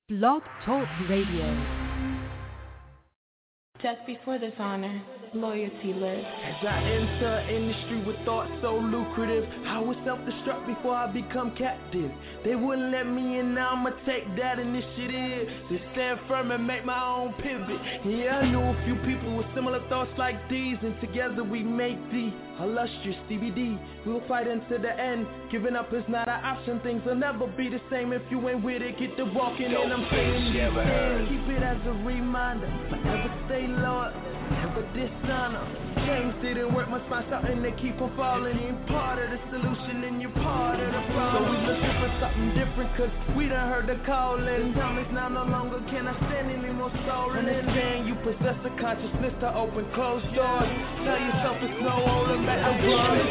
Blog Talk Radio. Just before this honor, loyalty lives. As I enter industry with thoughts so lucrative, I would self-destruct before I become captive. They wouldn't let me in, now I'ma take that initiative to stand firm and make my own pivot. Yeah, I knew a few people with similar thoughts like these, and together we make the illustrious DBD. We'll fight until the end. Giving up is not an option. Things will never be the same if you ain't with it. Get to walking, and I'm saying keep it as a reminder. Forever stay loyal, never dishonor. Things didn't work, must find something to keep on falling. You're part of the solution and you're part of the problem. So we looking for something different, cause we done heard the calling. Time is now no longer can I stand anymore stolen. Understand you possess a consciousness to open closed doors. Tell yourself it's no holding back. I'm yours.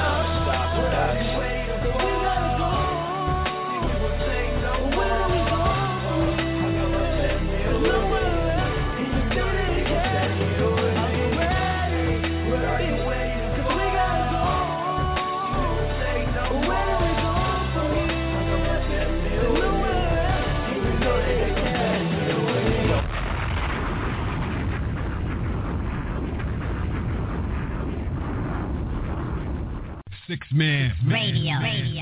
Six Man Radio.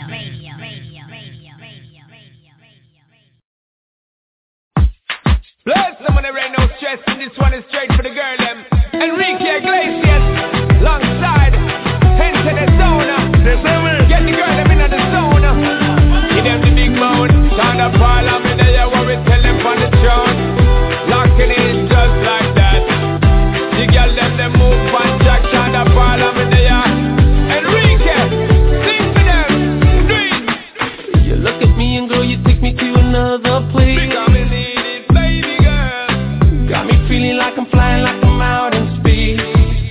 Bless someone, there ain't no stress, and this one is straight for the girl, them. Enrique Iglesias, alongside, enter the zone. Get the girl, them in the zone. Give them the big bone, stand up all of me, there, what we tell them on the throne. Locking in just like that. The girl, them move on track, stand up all of me, there. Enrique, sing for them, do it. You look at me and go, you take me to another place. Because me need it, baby girl. Got me feeling like I'm flying, like I'm out in space.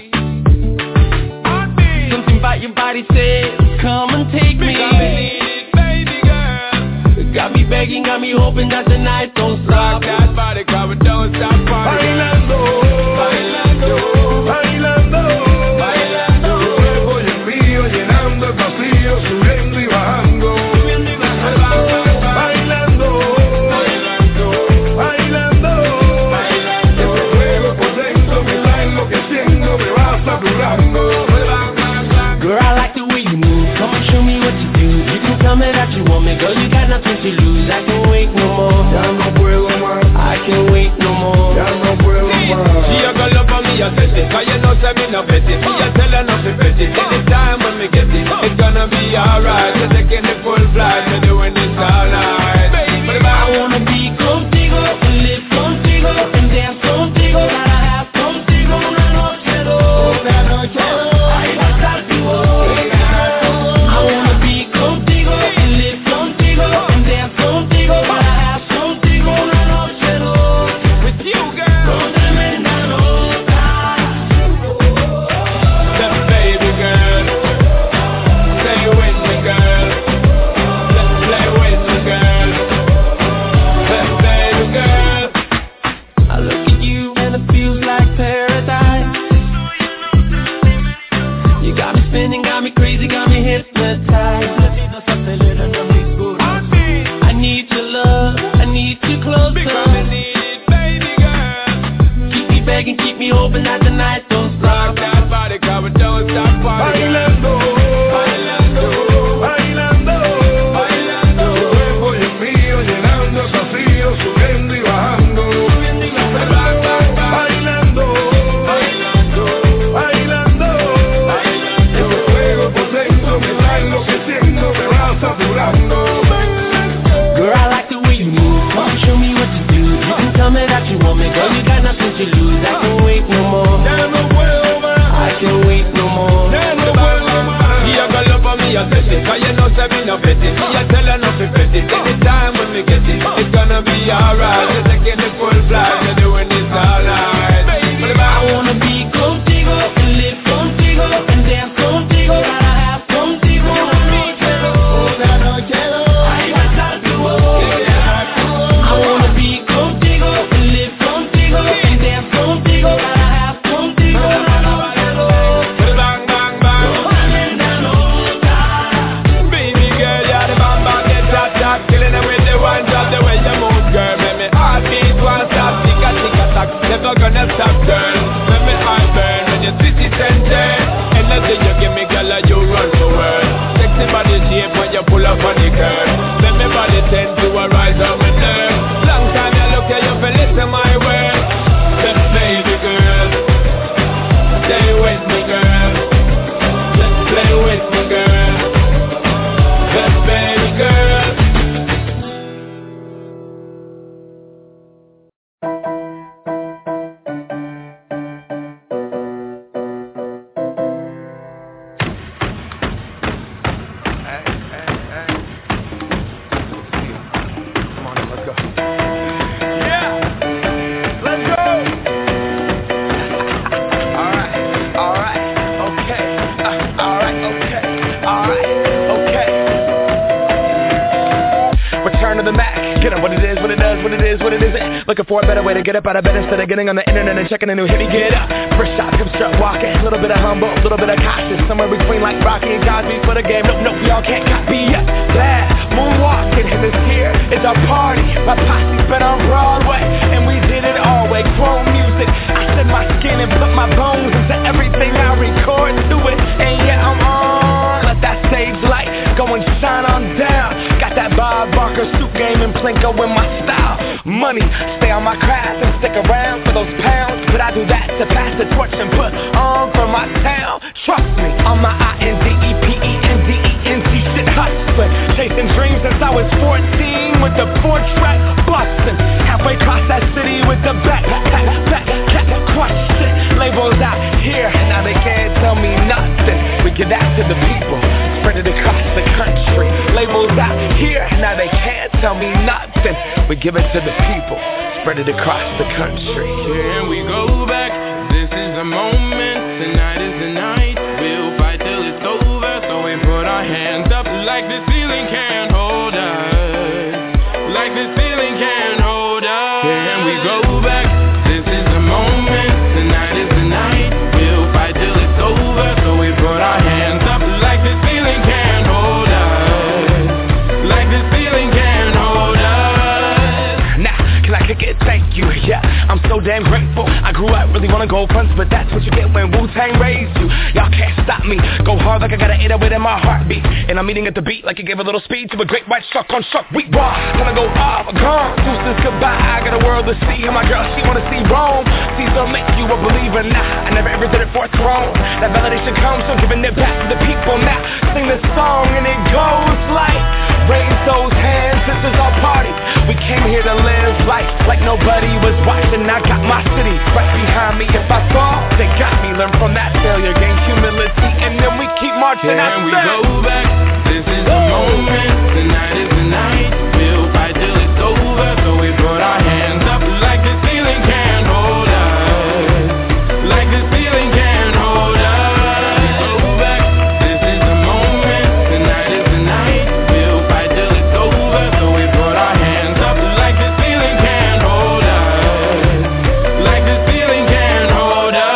Something about your body says, come and take me. Because me need it, baby girl. Got me begging, got me hoping that the night don't stop. Rock that body, cause we don't stop partying. Bailando, bailando, bailando, bailando. Tu cuerpo y el mío llenando el vacío, subiendo y bajando. Bailando, bailando, bailando, bailando. Ese fuego por dentro me va enloqueciendo, me va saturando. Girl, I like the way you move. Come and show me what you do. You can tell me that you want me, girl. You got nothing to lose. I can't wait no more. Ya no puedo más. I can't wait no more. Ya no puedo más. She a go love for me, I said it. Cause you know say me no petty. Me a tell her not to petty. Anytime when me get it, it's gonna be alright. You're taking the full flight. You're doing this all night. But I wanna be contigo, live contigo, and dance contigo. Gotta have contigo una noche dos. Ahí va a estar tu voz. I wanna be contigo, live contigo, and dance contigo. Gotta have contigo una noche dos. with you, girl. Con tremenda nota. That baby girl. Stay with me, girl. Let's play with me, girl. That baby girl. I look at you and it feels like paradise. You got me spinning, got me crazy, got me hypnotized. I need your love, I need you closer. Because me need it, baby girl. Keep me begging, keep me hoping that the night don't Rock stop. that body, cause we don't stop partying. Bailando, bailando, bailando, bailando. Tu cuerpo y el mío llenando el vacío, subiendo y bajando. Bailando, bailando, bailando, bailando. Ese fuego por dentro me va enloqueciendo, me va saturando. Girl, I like the way you move. Come and show me what you do. You can tell me that you want me, girl. You got nothing to lose. I can't wait no more. I can't wait no more. She a go love for me, I said it. Cause you know say me no petty. Me a tell her not to petty. Anytime when me get it, it's gonna be alright. You're taking the full flight. You're doing this all night. I wanna be contigo, live contigo, and dance contigo. Gotta have contigo una noche dos. Ahí va a estar tu voz. I wanna be contigo, live contigo, and dance contigo. Gotta have contigo una noche dos. Bang, bang, bang. Tremenda nota. Baby girl, you're the bang, bang, get that, killing them with the one drop, the way you move, girl. what it is, what it isn't. Looking for a better way to get up out of bed instead of getting on the internet and checking a new hit. Me get up, first shot, come strut walking. A little bit of humble, a little bit of cautious. Somewhere between like Rocky and Cosby for the game. Nope, y'all can't copy yet. Glad moonwalking, and this here is our party. My posse's been on Broadway, and we did it all way. Chrome music, I shed my skin and put my bones into everything I record to it. And yeah, I'm on. Let that stage light go and shine on down. Got that Bob Barker suit game and Plinko in my style. Money, stay on my craft and stick around for those pounds. But I do that to pass the torch and put on for my town. Trust me, on my INDEPENDENT shit hustling. Chasing dreams since I was 14 with the 4-track bustin'. Halfway across that city with the back crush shit. Labels out here, now they can't tell me nothing. We give that to the people, spread it across the country. Labels out here, now they can't tell me nothing. We give it to the people, spread it across the country. Here we go back, this is the moment. Tonight is the night, we'll fight till it's over. So we put our hands up like the ceiling can't hold us. Like the ceiling can't hold us. Here we go back, this is the moment. Tonight is the night, we'll fight till it's over. So we put our hands up like the ceiling can't hold us. Like the ceiling can't hold us. Now, can I kick it? Thank you, yeah, I'm so damn grateful. I grew up really wanna go fronts, but that's what you get when Wu-Tang raised you. Y'all can't stop me, go hard like I got an 808 in my heartbeat. And I'm eating at the beat like it gave a little speed to a great white shark on shark week. Raw, gonna go off, gone, deuces goodbye. I got a world to see, and my girl, she wanna see Rome. Caesar make you a believer, nah, I never ever did it for a throne. That validation comes from giving it back to the people. Now, sing this song and it goes like, raise those hands, this is our party. We came here to live life like nobody was watching. I got my city right behind me. If I fall, they got me. Learn from that failure, gain humility, and then we keep marching. Can we go back? This is the moment. Tonight is the night. We'll fight till it's over. So we put our hands up like the ceiling can't hold us. Like the ceiling can't hold us. We go back. This is the moment. Tonight is the night. We'll fight till it's over. So we put our hands up like the ceiling can't hold us. Like the ceiling can't hold us.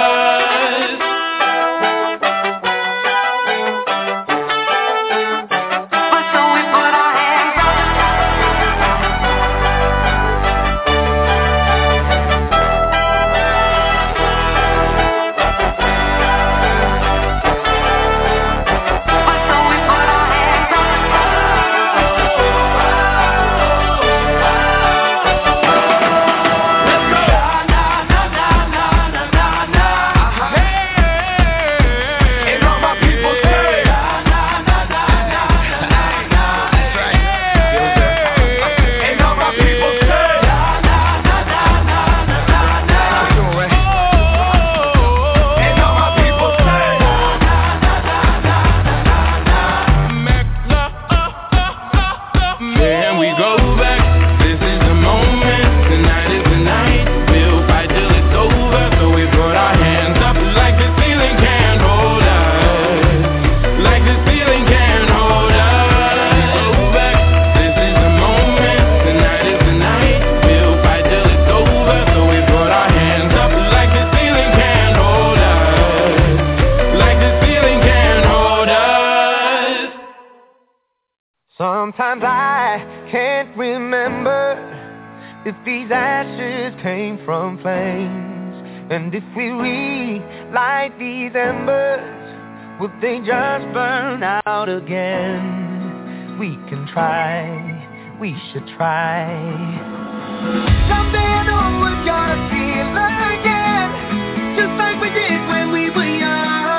Sometimes I can't remember if these ashes came from flames, and if we relight these embers, would they just burn out again? We can try, we should try. Someday I know we're gonna feel again, just like we did when we were young.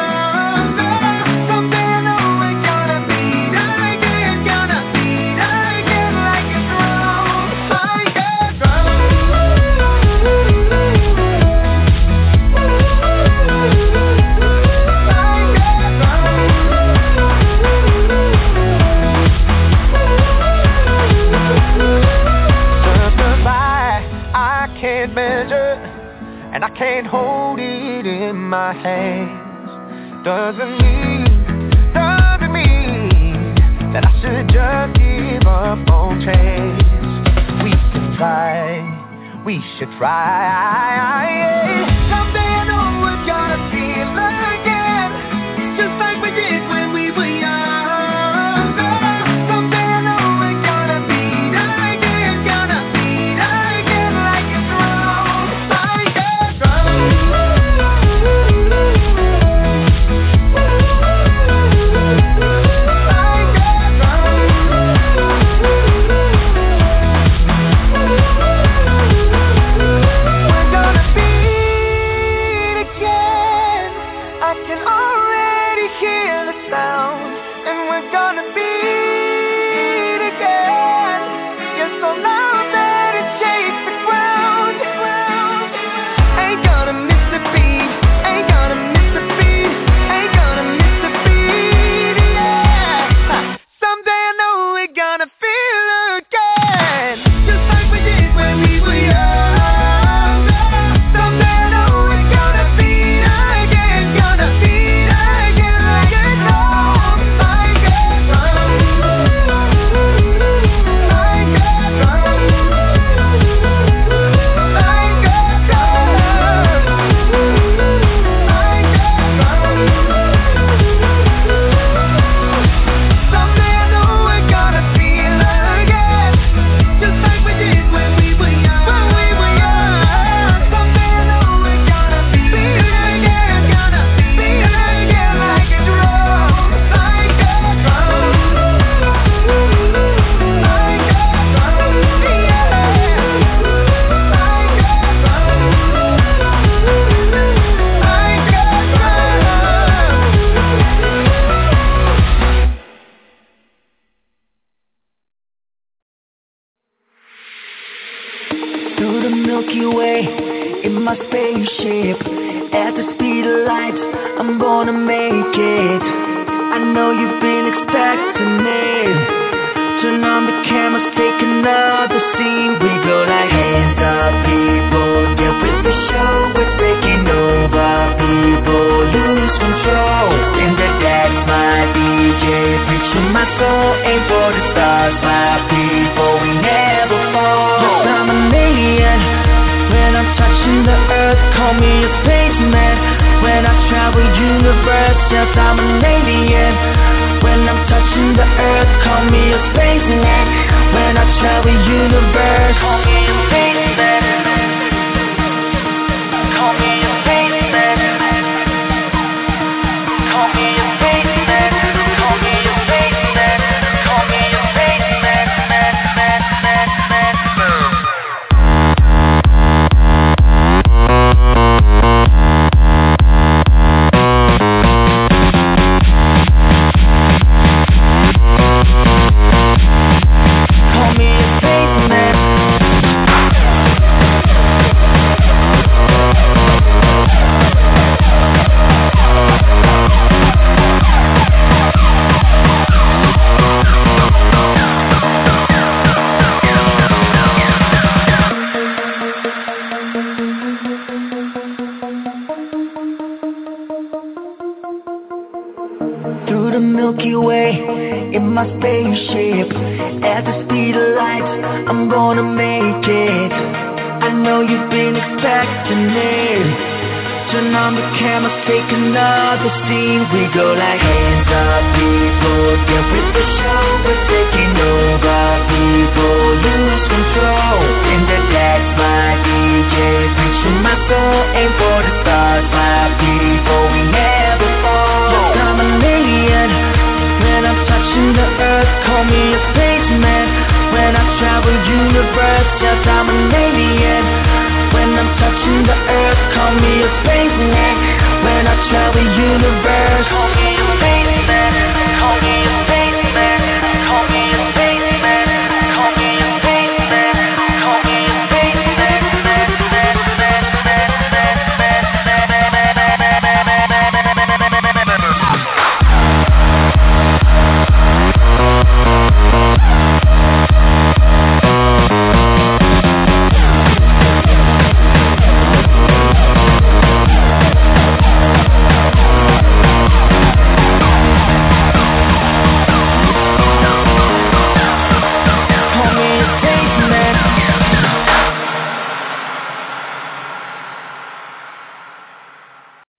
And I can't hold it in my hands. Doesn't mean that I should just give up on chance. We can sky. We should try. Someday I know we're gonna feel again, just like we did when we were young. Someday I know we're gonna beat again like it's wrong, like it's wrong.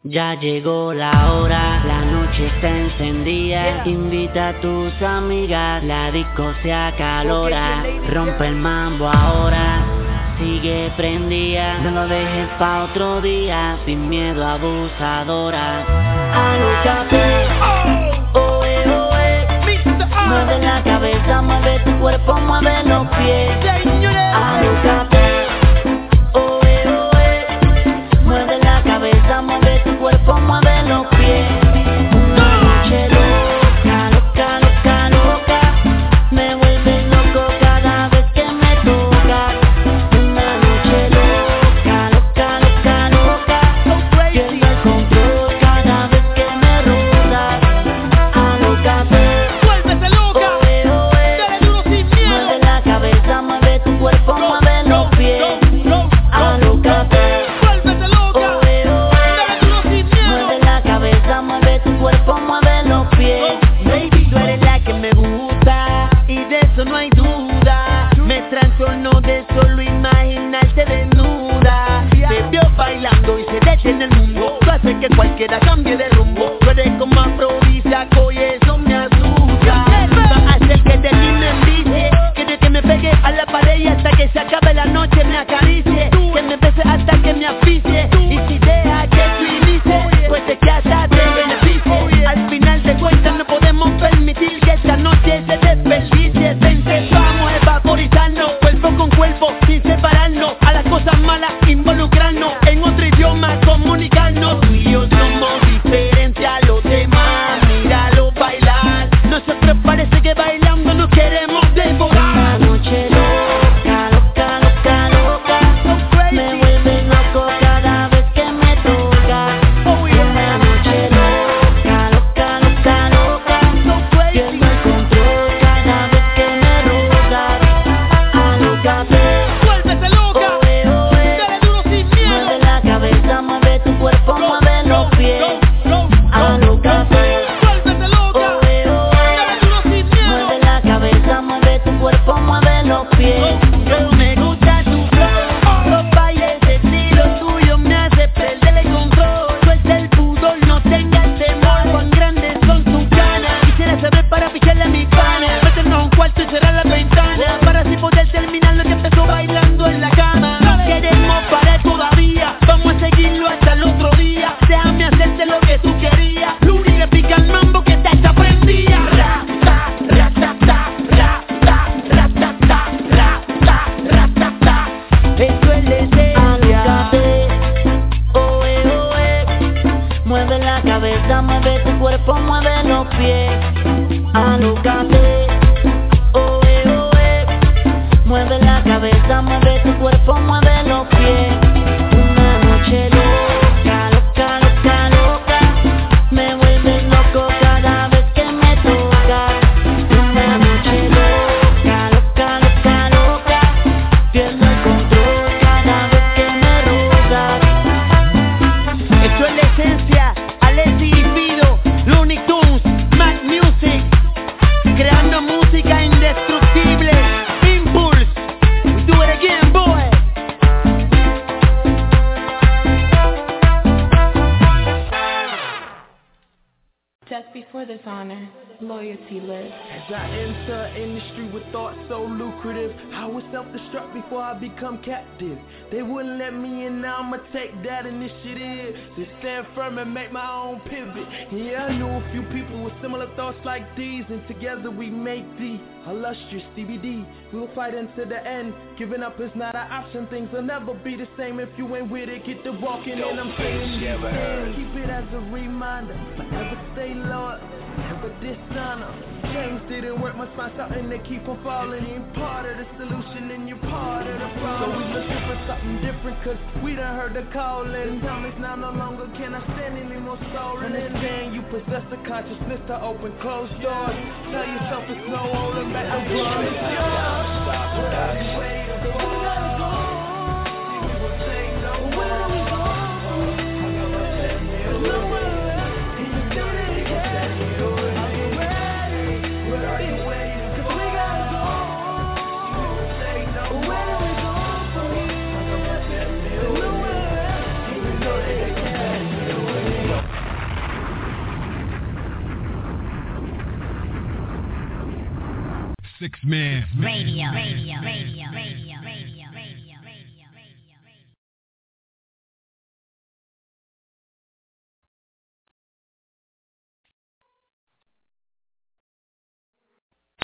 Ya llegó la hora, la noche está encendida. Invita a tus amigas, la disco se acalora. Rompe el mambo ahora, sigue prendida. No lo dejes pa' otro día, sin miedo abusadora. Alócate, mueve la cabeza, mueve tu cuerpo, mueve los pies. Alócate. Mueve los pies. Una noche loca, loca, loca, loca. Me vuelve loco cada vez que me toca. Una noche loca, loca, loca, loca. Pierdo el control cada vez que me roza. Alócate, vuélvete loca. Dale duro sin miedo. Mueve la cabeza, mueve tu cuerpo, mueve los pies. Alócate. Mueve los pies. Baby, tú eres la que me gusta y de eso no hay duda. Me trastorno de solo imaginarte desnuda. Te veo bailando y se detiene el mundo. Tú haces que cualquiera cambie de rumbo. Tú eres como afrodisíaco y eso me asusta. Va a hacer que de ti me envicie. Quiere que me pegue a la pared y hasta que se acabe la noche me acaricie. Que me bese hasta que me asfixie. Y si deja que tú inicie, pues te quedas de beneficio. Al final de cuentas no podemos permitir que esta noche se desperdicie. Vente, vamos a evaporizarnos, cuerpo con cuerpo, sin separarnos. A las cosas malas involucrarnos, en otro idioma comunicarnos. Tú y yo somos diferentes a los demás, míralo bailar. Nosotros parece que bailando nos queremos devorar. Una noche loca, loca, loca, loca. Me vuelve loco cada vez que me toca. Una noche loca, loca, loca, loca. Pierdo el control cada vez que me roza. Alócate, Vuélvete loca. Dale duro sin miedo. mueve la cabeza, mueve tu cuerpo, mueve los pies. Alócate, Vuélvete loca. Dale duro sin miedo. mueve la cabeza, mueve tu cuerpo, mueve los pies. Me gusta tu flow, los bailes de estilo tuyo me hace perder el control. Suelta el pudor, no tengas temor. Cuán grandes son tus ganas. Quisiera saber para picharle a mi pana. Meternos a un cuarto y cerrar las ventanas para así poder terminar lo que empezó bailando en la cama. No queremos parar todavía, vamos a seguirlo hasta el otro día. Déjame hacerte lo que tú querías. Luri le pica el mambo que te prendía. Ra, ta, ra, ta, ta, ra, ta, ra, ta, ta, ra, ta, ra, ta, ta. Esto es la esencia. Alócate, mueve la cabeza, mueve tu cuerpo, mueve los pies. Alócate, mueve la cabeza, mueve tu cuerpo, mueve los pies. Una noche loca, loca, loca, loca. Me vuelve loco cada vez que me toca. Una noche loca, loca, loca, loca. Pierdo el control cada vez que me roza. Esto es la esencia. Alessi y Fido, Looney Tunes, Mad Music. Creando música indestructible. Impulse. We do it again, boy. Just before this honor, loyalty lives. As I enter an industry with thoughts so lucrative, I was self-destruct before I become captive. They wouldn't let me in, now I'ma take that initiative to stand firm and make my own pivot. Yeah, I knew a few people with similar thoughts like these, and together we make the illustrious CBD. We'll fight until the end. Giving up is not an option. Things will never be the same if you ain't with it. Get to walking, and I'm saying keep it as a reminder. Forever stay loyal, never dishonor. Things didn't work, must find something that keep on falling. You're part of the solution and you're part of the problem. So we looking for something different, cause we done heard the calling. The time is now no longer, can I stand anymore stolen? Understand you possess the consciousness to open closed doors. Tell yourself it's no holding back the blood. It's yours. 6 Man Radio.